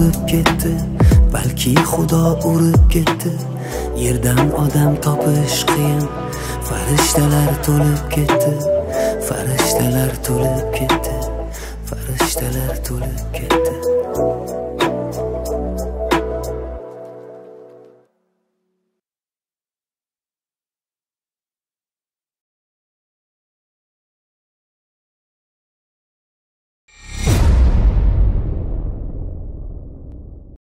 urib ketdi, balki Xudo urib ketdi. Yerdan odam topish qiyin, farishtalar to'lib ketdi, farishtalar to'lib ketdi, farishtalar to'lib ketdi.